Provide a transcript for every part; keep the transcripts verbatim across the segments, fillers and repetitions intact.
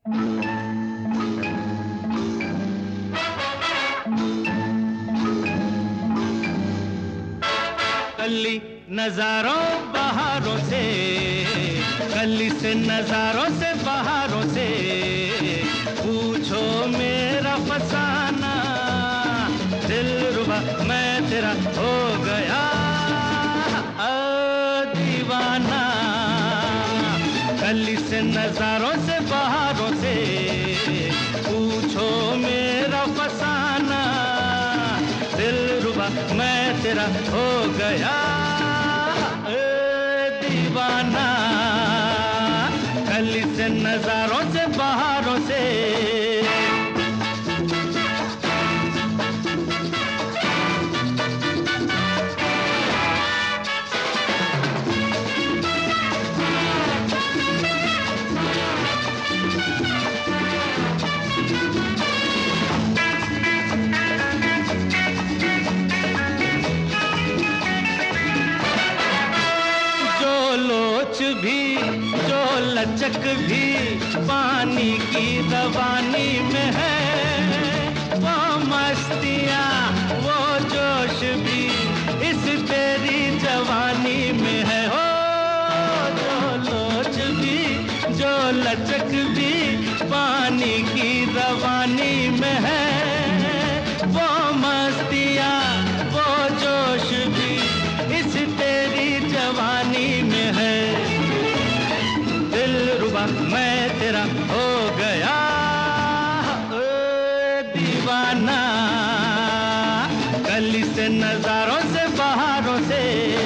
कली नजारों बहारों से, कली से नजारों से बहारों से पूछो मेरा फसाना, दिलरुबा मैं तेरा हो गया दीवाना। कली से नजारों से बहारों से पूछो मेरा फसाना, दिलरुबा मैं तेरा हो गया दीवाना। कली से नजारों से बहारों से। भी जो लचक भी पानी की रवानी में है, वो मस्तियाँ वो जोश भी इस तेरी जवानी में है। हो जो लोच भी जो लचक भी पानी की रवानी में है, वो मस्तियाँ वो जोश भी इस तेरी जवानी में है। दिलरुबा मैं तेरा हो गया दीवाना। कली से नजारों से बहारों से।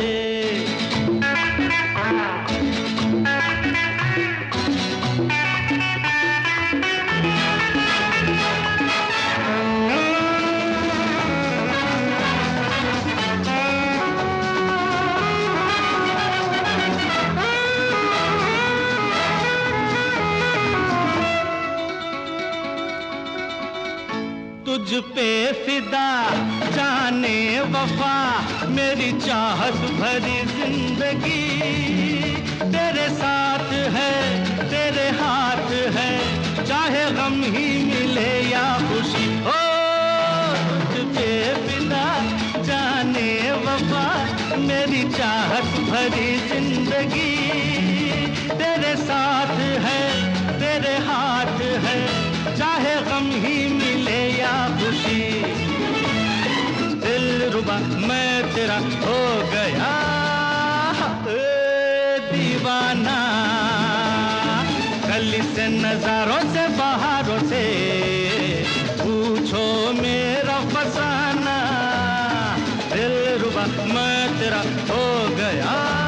तुझ पे फिदा जाने वफा मेरी चाहत भरी जिंदगी, तेरे साथ है तेरे हाथ है, चाहे गम ही मिले या खुशी। ओ तुझ पे फिदा जाने वफा मेरी चाहत भरी जिंदगी, तेरे साथ है तेरे हाथ है, चाहे गम ही मिले या खुशी। दिलरुबा मैं तेरा हो गया दीवाना। कली से नजारों से बहारों से पूछो मेरा फसाना, दिलरुबा मैं तेरा हो गया।